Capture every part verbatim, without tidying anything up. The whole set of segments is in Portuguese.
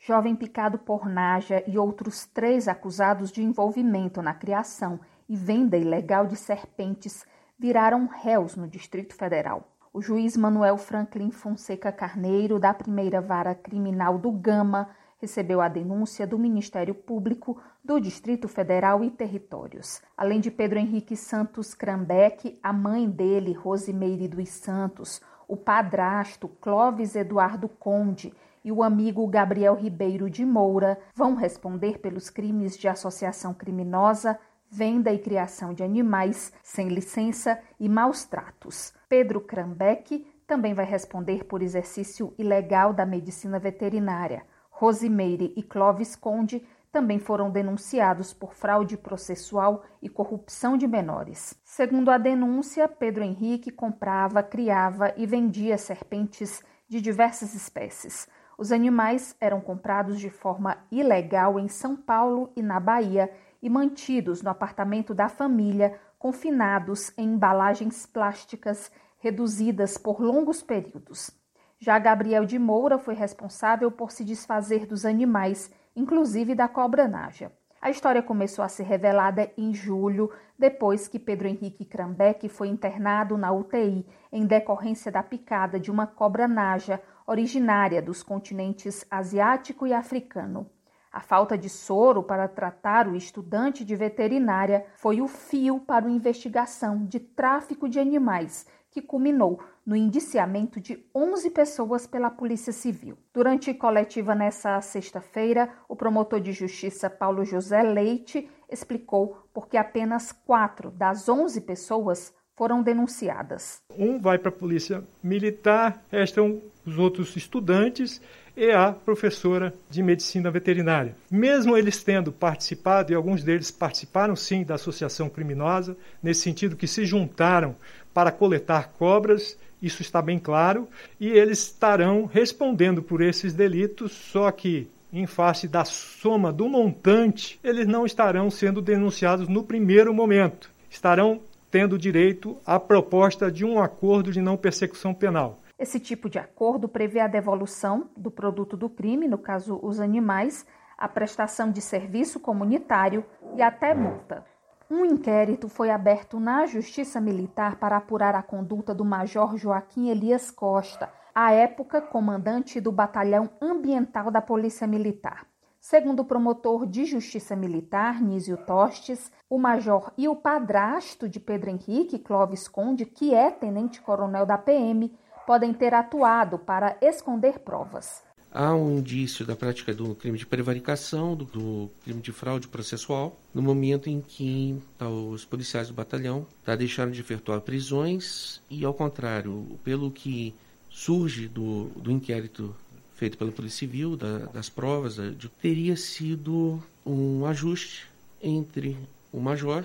jovem picado por naja e outros três acusados de envolvimento na criação e venda ilegal de serpentes viraram réus no Distrito Federal. O juiz Manuel Franklin Fonseca Carneiro, da primeira vara criminal do Gama, recebeu a denúncia do Ministério Público do Distrito Federal e Territórios. Além de Pedro Henrique Santos Crambeck, a mãe dele, Rosimeire dos Santos, o padrasto Clóvis Eduardo Conde e o amigo Gabriel Ribeiro de Moura vão responder pelos crimes de associação criminosa, venda e criação de animais sem licença e maus tratos. Pedro Crambeck também vai responder por exercício ilegal da medicina veterinária. Rosimeire e Clóvis Conde também foram denunciados por fraude processual e corrupção de menores. Segundo a denúncia, Pedro Henrique comprava, criava e vendia serpentes de diversas espécies. Os animais eram comprados de forma ilegal em São Paulo e na Bahia e mantidos no apartamento da família, confinados em embalagens plásticas reduzidas por longos períodos. Já Gabriel de Moura foi responsável por se desfazer dos animais, inclusive da cobra naja. A história começou a ser revelada em julho, depois que Pedro Henrique Crambeck foi internado na U T I em decorrência da picada de uma cobra naja originária dos continentes asiático e africano. A falta de soro para tratar o estudante de veterinária foi o fio para uma investigação de tráfico de animais, que culminou no indiciamento de onze pessoas pela Polícia Civil. Durante coletiva nessa sexta-feira, o promotor de justiça Paulo José Leite explicou por que apenas quatro das onze pessoas foram denunciadas. Um vai para a Polícia Militar, restam os outros estudantes e a professora de medicina veterinária. Mesmo eles tendo participado, e alguns deles participaram sim da associação criminosa, nesse sentido que se juntaram para coletar cobras, isso está bem claro, e eles estarão respondendo por esses delitos, só que em face da soma do montante, eles não estarão sendo denunciados no primeiro momento. Estarão tendo direito à proposta de um acordo de não persecução penal. Esse tipo de acordo prevê a devolução do produto do crime, no caso os animais, a prestação de serviço comunitário e até multa. Um inquérito foi aberto na Justiça Militar para apurar a conduta do Major Joaquim Elias Costa, à época comandante do Batalhão Ambiental da Polícia Militar. Segundo o promotor de Justiça Militar, Nísio Tostes, o major e o padrasto de Pedro Henrique, Clóvis Conde, que é tenente-coronel da P M, podem ter atuado para esconder provas. Há um indício da prática do crime de prevaricação, do, do crime de fraude processual, no momento em que tá, os policiais do batalhão tá, deixaram de efetuar prisões e, ao contrário, pelo que surge do, do inquérito feito pela Polícia Civil, da, das provas, de, teria sido um ajuste entre o major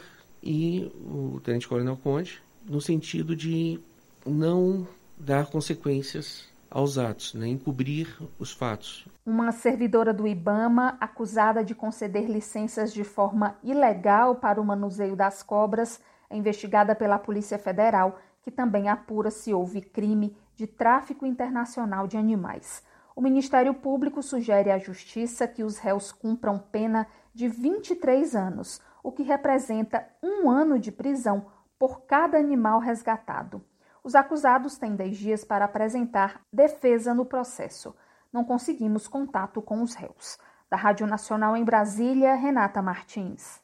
e o tenente-coronel Conde, no sentido de não dar consequências aos atos, né, encobrir os fatos. Uma servidora do IBAMA, acusada de conceder licenças de forma ilegal para o manuseio das cobras, é investigada pela Polícia Federal, que também apura se houve crime de tráfico internacional de animais. O Ministério Público sugere à Justiça que os réus cumpram pena de vinte e três anos, o que representa um ano de prisão por cada animal resgatado. Os acusados têm dez dias para apresentar defesa no processo. Não conseguimos contato com os réus. Da Rádio Nacional em Brasília, Renata Martins.